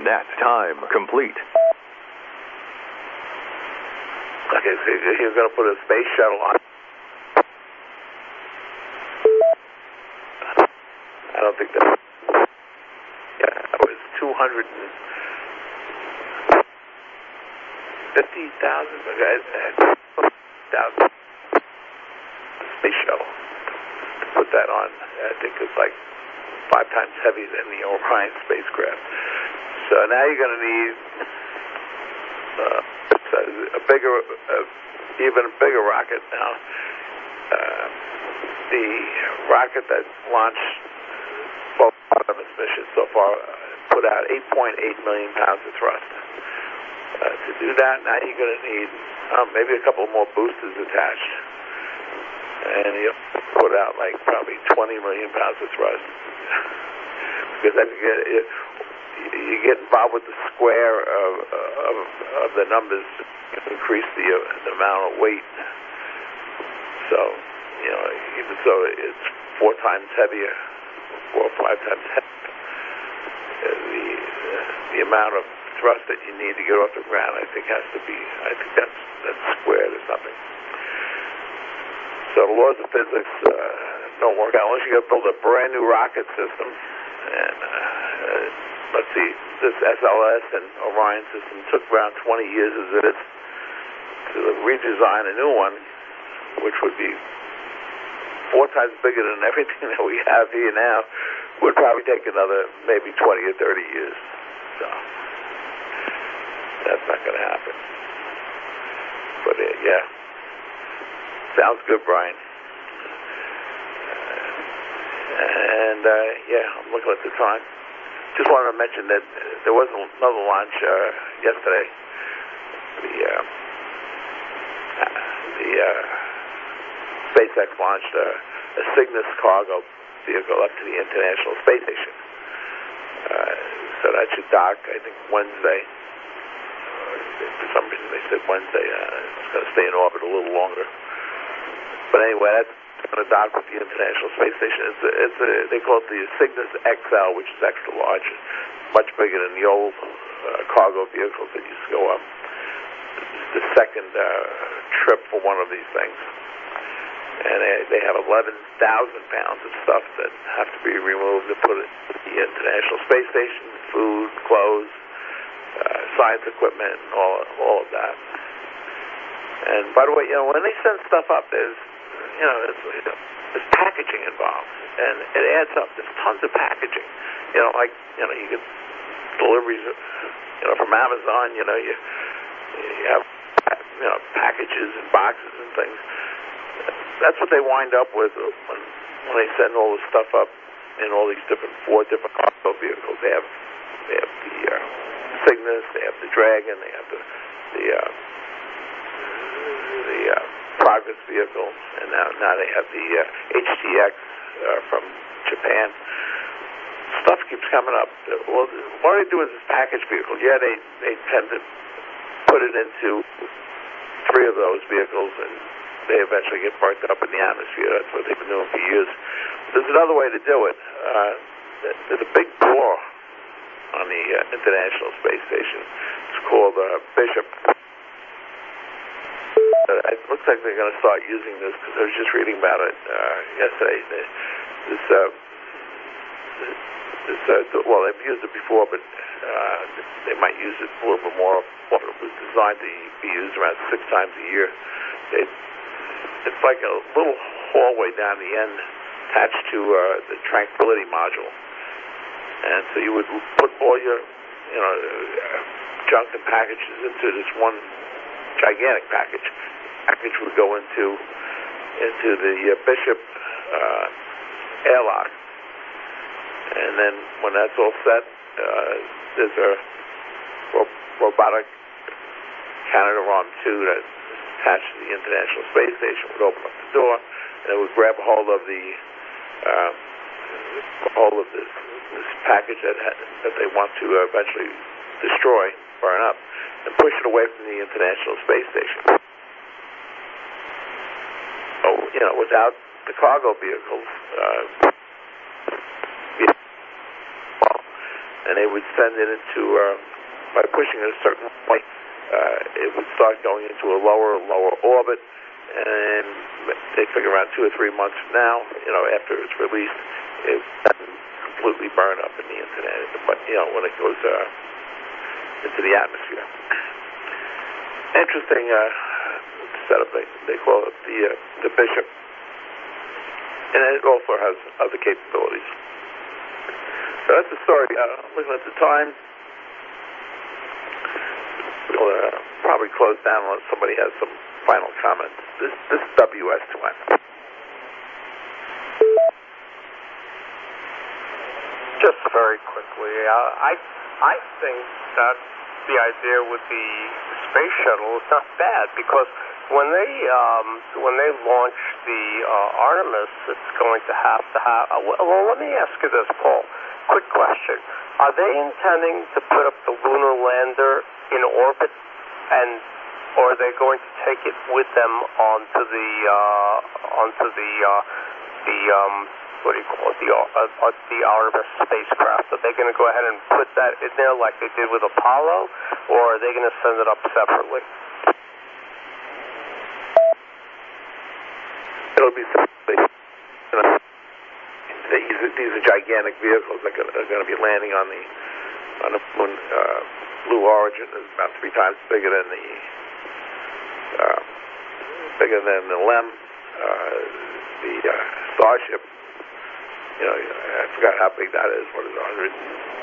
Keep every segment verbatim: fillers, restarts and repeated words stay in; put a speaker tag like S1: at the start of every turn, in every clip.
S1: Nat time complete.
S2: Okay, so you're going to put a space shuttle on. I don't think that. Yeah, that was two hundred fifty thousand. Thousand space shuttle. To put that on, I think it's like five times heavier than the Orion spacecraft. So now you're going to need uh, a bigger, uh, even a bigger rocket now. Uh, the rocket that launched both Artemis missions so far uh, put out eight point eight million pounds of thrust. Uh, to do that, now you're going to need um, maybe a couple more boosters attached. And you put out like probably twenty million pounds of thrust. Because then you get, you, you get involved with the square of, of, of the numbers to increase the, uh, the amount of weight. So, you know, even so it's four times heavier, four or five times heavier. Uh, the, uh, the amount of thrust that you need to get off the ground, I think, has to be, I think that's, that's squared or something. So the laws of physics uh, don't work out unless you got to build a brand new rocket system. And uh, let's see, this S L S and Orion system took around twenty years as it is to redesign a new one, which would be four times bigger than everything that we have here now. Would probably take another maybe twenty or thirty years. So that's not going to happen. But uh, yeah. Sounds good, Brian. Uh, and, uh, yeah, I'm looking at the time. Just wanted to mention that there was another launch uh, yesterday. The, uh, the uh, SpaceX launched a, a Cygnus cargo vehicle up to the International Space Station. Uh, so that should dock, I think, Wednesday. For some reason they said Wednesday. Uh, it's going to stay in orbit a little longer. But anyway, that's going to dock with the International Space Station. It's a, it's a, they call it the Cygnus X L, which is extra large, much bigger than the old uh, cargo vehicles that used to go up. It's the second uh, trip for one of these things. And they, they have eleven thousand pounds of stuff that have to be removed to put it at the International Space Station, food, clothes, uh, science equipment, and all, all of that. And by the way, you know, when they send stuff up, there's You know, there's, you know, there's packaging involved, and it adds up. There's tons of packaging. You know, like, you know, you get deliveries, you know, from Amazon, you know, you, you have, you know, packages and boxes and things. That's what they wind up with when, when they send all this stuff up in all these different, four different cargo vehicles. They have, they have the uh, Cygnus, they have the Dragon, they have the, the, uh, the, uh, Progress vehicle, and now now they have the uh, H T X uh, from Japan. Stuff keeps coming up. Well, what they do is this package vehicle. Yeah, they, they tend to put it into three of those vehicles, and they eventually get burnt up in the atmosphere. That's what they've been doing for years. But there's another way to do it. Uh, there's a big door on the uh, International Space Station. It's called uh, Bishop. Uh, it looks like they're going to start using this because I was just reading about it uh, yesterday. This, uh, this, uh, well, they've used it before, but uh, they might use it a little bit more. It was designed to be used around six times a year. It, it's like a little hallway down the end attached to uh, the Tranquility module, and so you would put all your, you know, junk and packages into this one gigantic package. Package would go into into the uh, Bishop uh, airlock, and then when that's all set, uh, there's a ro- robotic Canadarm two that's attached to the International Space Station. Would open up the door, and it would grab a hold of the uh, hold of this this package that ha- that they want to uh, eventually destroy, burn up, and push it away from the International Space Station. Oh, you know, without the cargo vehicles, uh, well, and they would send it into, uh, by pushing it a certain way, uh, it would start going into a lower and lower orbit, and they figure around two or three months from now, you know, after it's released, it doesn't completely burn up in the internet, but, you know, when it goes uh, into the atmosphere. Interesting uh, setup, they, they call it the, uh, the Bishop. And it also has other capabilities. So that's the story. Uh, looking at the time, we'll uh, probably close down unless somebody has some final comments. This, this is W S two N.
S1: Just very quickly, uh, I I think that the idea with the space shuttle is not bad, because when they um, when they launch the uh, Artemis, it's going to have to have. Uh, well, let me ask you this, Paul. Quick question: are they intending to put up the lunar lander in orbit, and or are they going to take it with them onto the uh, onto the uh, the um, what do you call it, the uh, uh, the Artemis spacecraft? Are they going to go ahead and put that in there like they did with Apollo, or are they going to send it up separately?
S2: It'll be separately. You know, these, these are gigantic vehicles that are going to be landing on the on the moon. Uh, Blue Origin is about three times bigger than the uh, bigger than the LEM, uh, the uh, Starship. You know, I forgot how big that is. What is it, one hundred?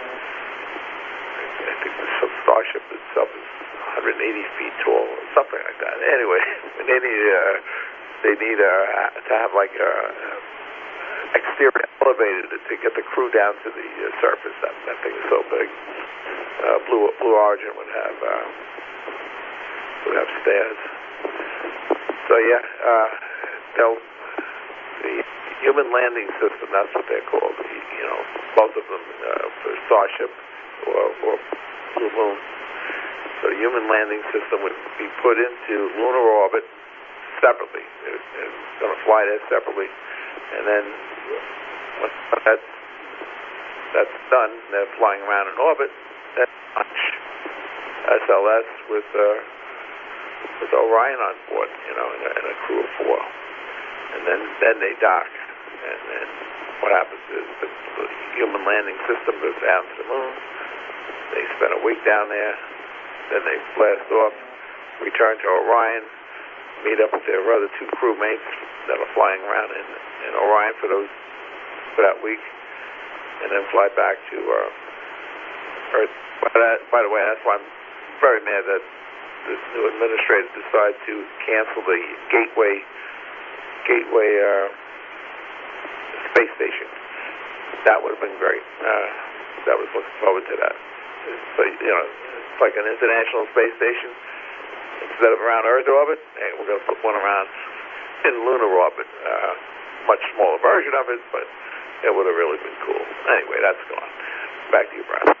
S2: I think the Starship itself is one hundred eighty feet tall, or something like that. Anyway, they need uh, they need uh, to have like a exterior elevator to, to get the crew down to the uh, surface. That that thing is so big. Uh, Blue Blue Origin would have uh, would have stairs. So yeah, uh, they'll the human landing system. That's what they're called. The, you know, both of them uh, for Starship or, or Blue Moon. So the human landing system would be put into lunar orbit separately. They're, they're going to fly there separately, and then once that's that's done, they're flying around in orbit. Then launch S L S with uh, with Orion on board, you know, and a, and a crew of four, and then then they dock, and then what happens is the, the human landing system goes down to the moon. They spend a week down there. Then they blast off, return to Orion, meet up with their other two crewmates that are flying around in, in Orion for those for that week, and then fly back to uh, Earth. By, that, by the way, that's why I'm very mad that this new administrator decided to cancel the Gateway Gateway uh, space station. That would have been great. Uh, that was looking forward to that. So you know. Like an international space station, instead of around Earth orbit, hey, we're going to put one around in lunar orbit. Uh, much smaller version of it, but it would have really been cool. Anyway, that's gone. Back to you, Brian.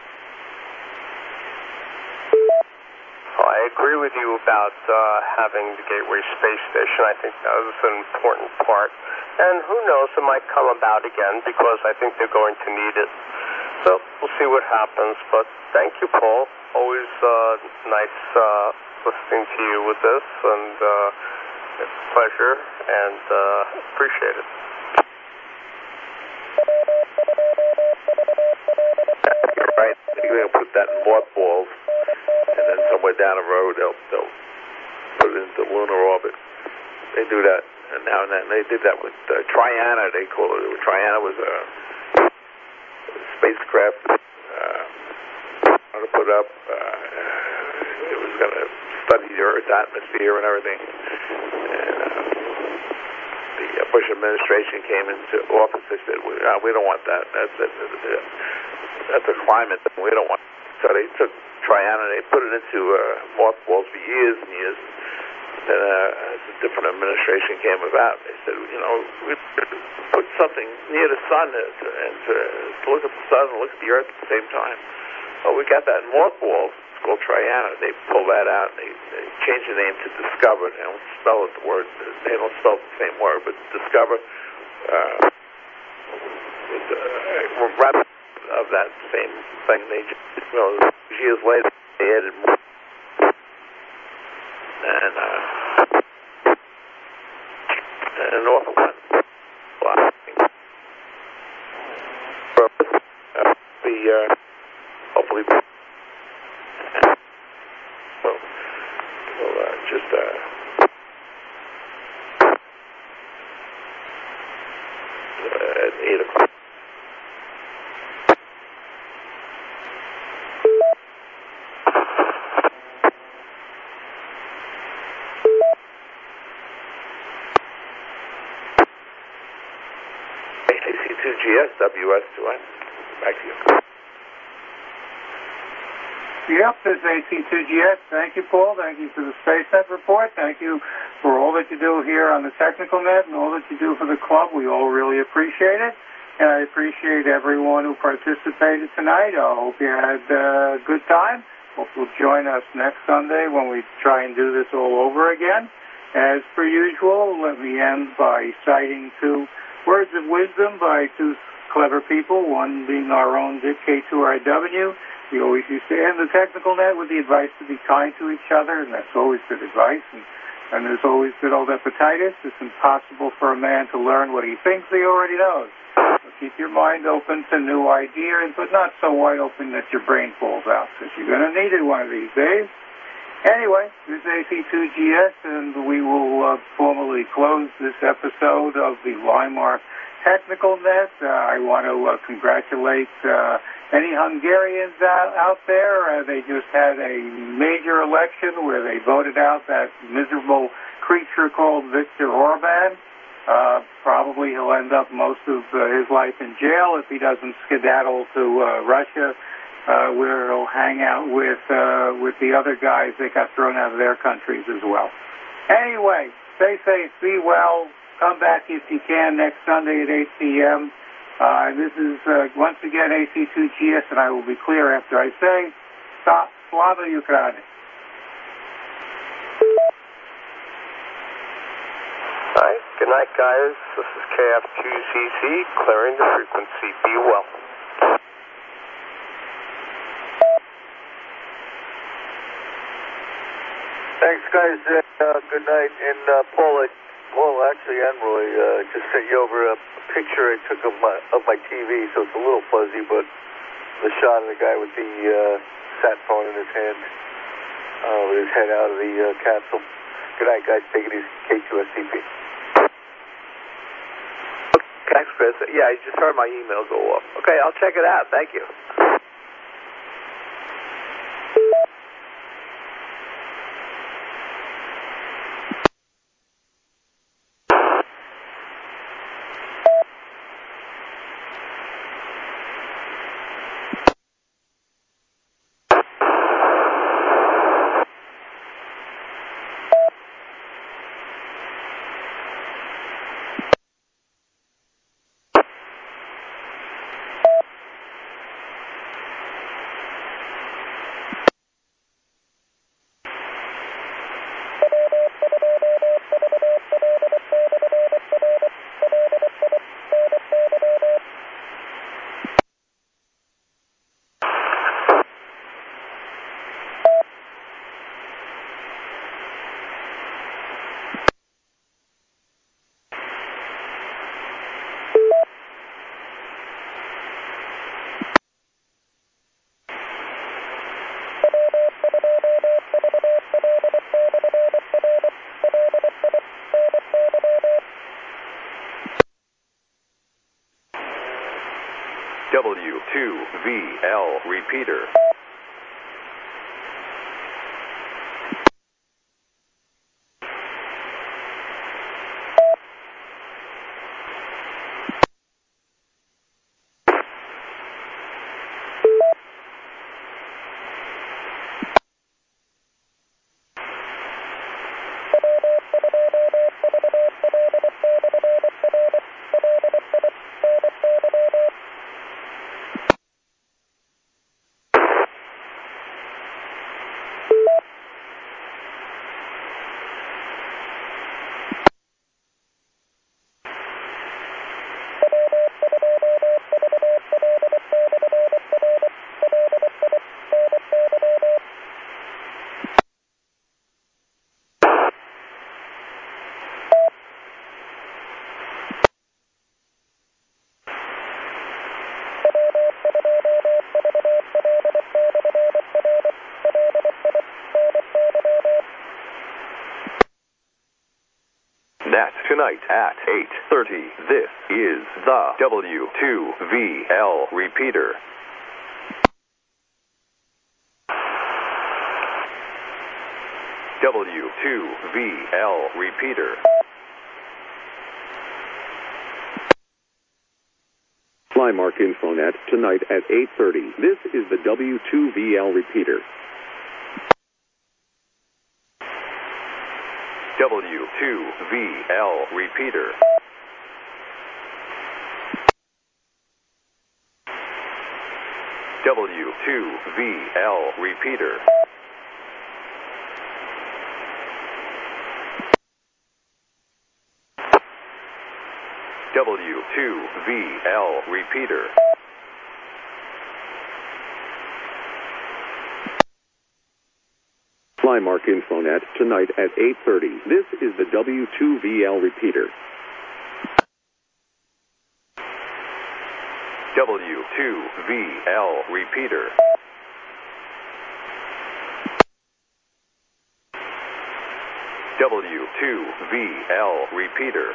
S1: Well, I agree with you about uh, having the Gateway Space Station. I think that was an important part. And who knows, it might come about again, because I think they're going to need it. So we'll see what happens. But thank you, Paul. Always uh, nice uh, listening to you with this, and uh, it's a pleasure, and uh, appreciate it.
S2: You're right. They're going to put that in mothballs, and then somewhere down the road they'll they'll put it into lunar orbit. They do that, and now and then they did that with uh, Triana. They call it. Triana was a spacecraft. Uh, to put up, uh, it was going to study the Earth's atmosphere and everything. And uh, the uh, Bush administration came into office. They said, we, uh, we don't want that. That's a, that's a climate thing. We don't want it. So they took Triana, they put it into uh, mothballs for years and years. Then uh, as a different administration came about, they said, you know, we put something near the sun to, and to, to look at the sun and look at the Earth at the same time. Well, we got that in mothballs. It's called Triana. They pull that out, and they, they change the name to Discover. They don't spell it the word. They don't spell it the same word, but Discover. Uh, with, uh, rather the of that same thing. They just, you know, years later, they added more. And, uh, and an awful lot, a lot of things. Uh, the, uh, hopefully, uh, well, we'll uh, just, uh, at eight o'clock. A C two G S, W S two N. Back to you.
S3: Yep, this is A C two G S. Thank you, Paul. Thank you for the SpaceNet report. Thank you for all that you do here on the Technical Net and all that you do for the club. We all really appreciate it. And I appreciate everyone who participated tonight. I hope you had a good time. Hope you'll join us next Sunday when we try and do this all over again. As per usual, let me end by citing two words of wisdom by two clever people, one being our own Dick K two R W. We always used to end the Technical Net with the advice to be kind to each other, and that's always good advice. And, and there's always good old Epictetus. It's impossible for a man to learn what he thinks he already knows. So keep your mind open to new ideas, but not so wide open that your brain falls out, because you're going to need it one of these days. Anyway, this is A C two G S, and we will uh, formally close this episode of the Weimar Technical Net. Uh, I want to uh, congratulate uh, any Hungarians out, out there. Uh, they just had a major election where they voted out that miserable creature called Viktor Orban. Uh, probably he'll end up most of uh, his life in jail if he doesn't skedaddle to uh, Russia, uh, where he'll hang out with uh, with the other guys that got thrown out of their countries as well. Anyway, stay safe, be well. Come back if you can next Sunday at eight p m Uh, this is, uh, once again, A C two G S, and I will be clear after I say, stop, Slava Ukraini.
S1: All right, good night, guys. This is K F two C C, clearing the frequency. Be well.
S4: Thanks, guys. Uh, good night. And uh, Paul, I, Paul, actually, and Roy, uh, just sent you over a picture I took of my of my T V, so it's a little fuzzy, but the shot of the guy with the uh, sat phone in his hand, uh, with his head out of the uh, capsule. Good night, guys. Take it easy. K two S T P.
S2: Thanks, Chris. Yeah, I just heard my email go off. Okay, I'll check it out. Thank you.
S5: W two V L repeater. tonight at eight thirty. This is the W two V L repeater. W two V L repeater.
S6: Flymark Infonet tonight at eight thirty. This is the W two V L repeater.
S5: W two V L repeater. W two V L repeater. W two V L repeater.
S6: Flymark Infonet tonight at eight thirty. This is the W two V L repeater.
S5: W two V L repeater. W two V L repeater.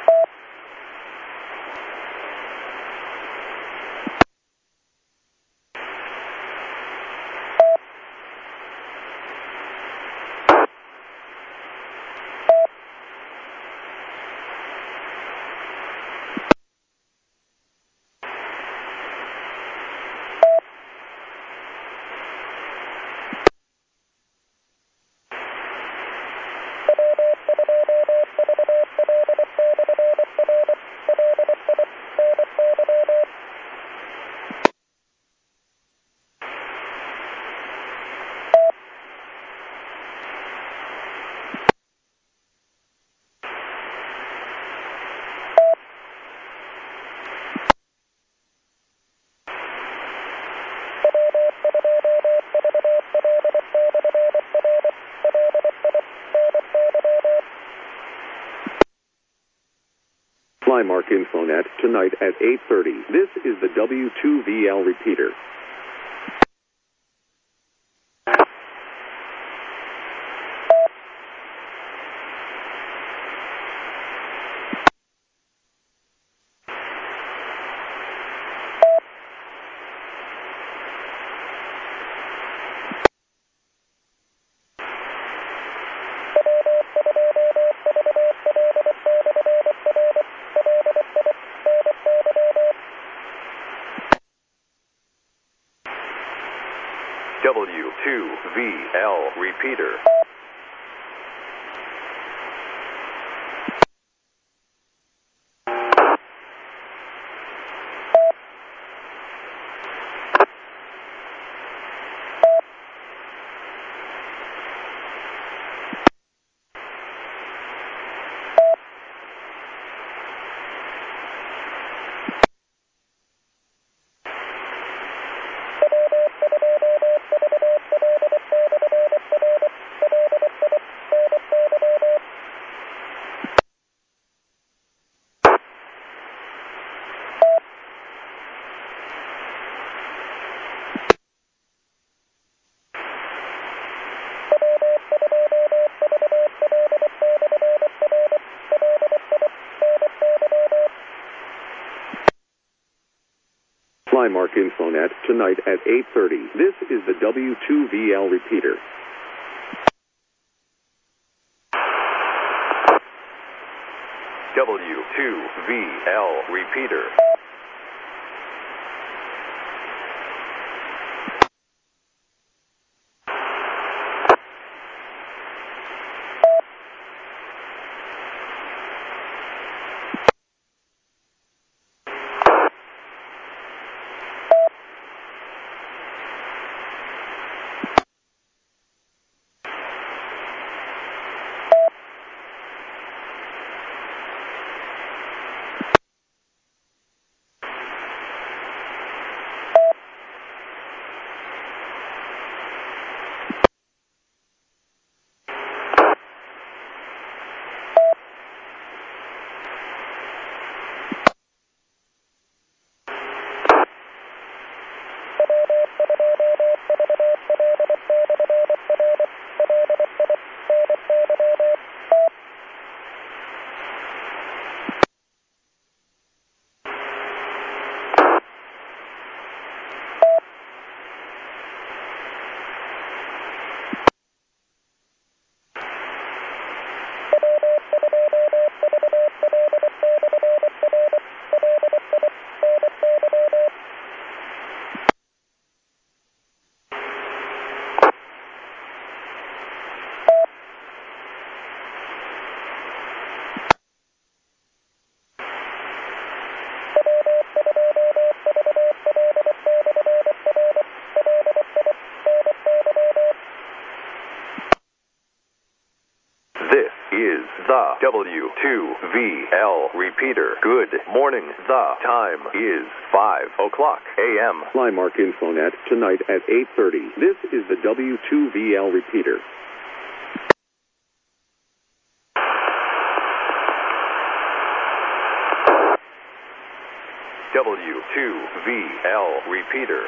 S6: Flymark Infonet tonight at eight thirty. This is the W two V L repeater.
S5: W two V L repeater. Flymark Infonet tonight at eight thirty. This is the W two V L repeater. W two V L repeater. is the W two V L repeater. Good morning. The time is five o'clock a m
S6: Flymark Infonet tonight at eight thirty. This is the W two V L repeater.
S5: W two V L repeater.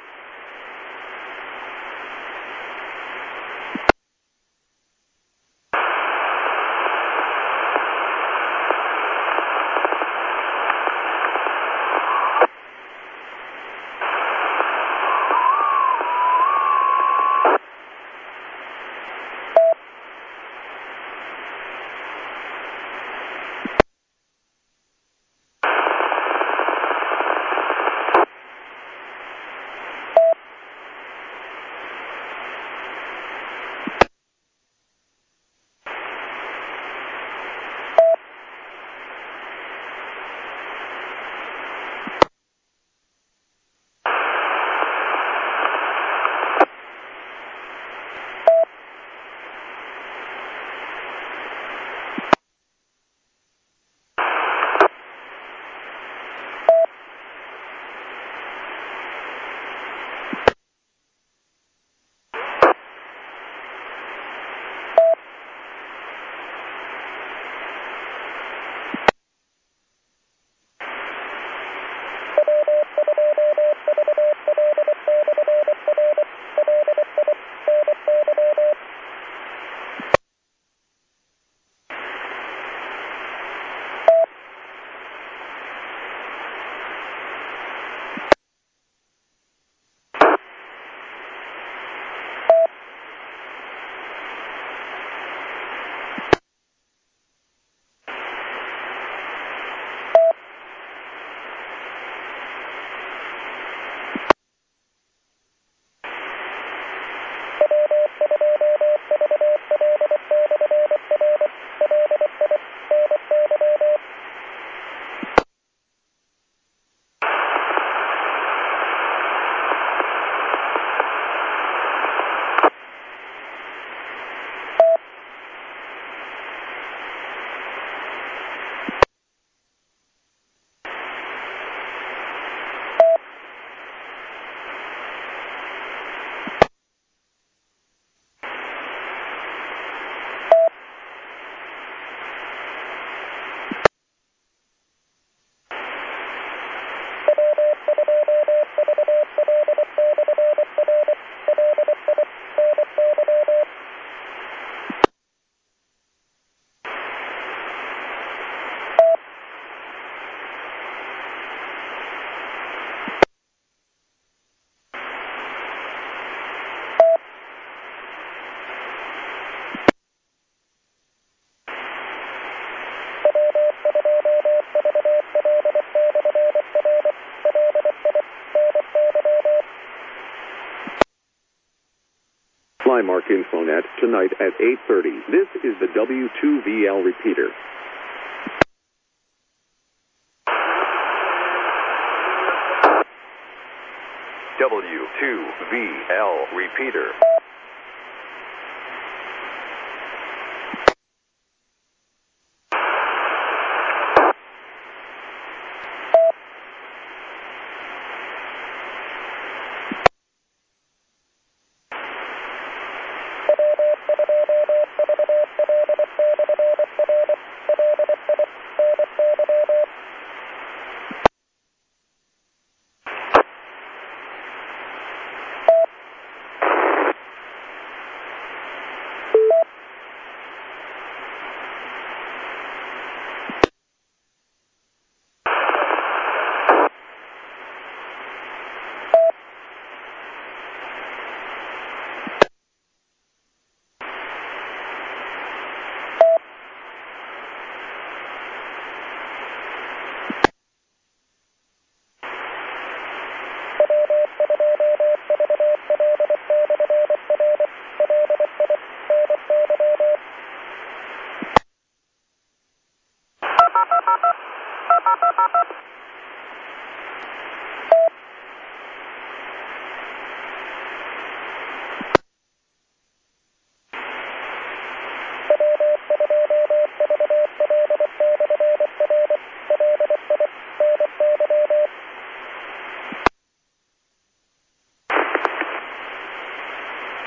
S6: Flymark Infonet tonight at eight thirty. This is the W two V L repeater.
S5: W two V L repeater.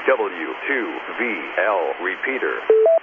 S5: W two V L repeater.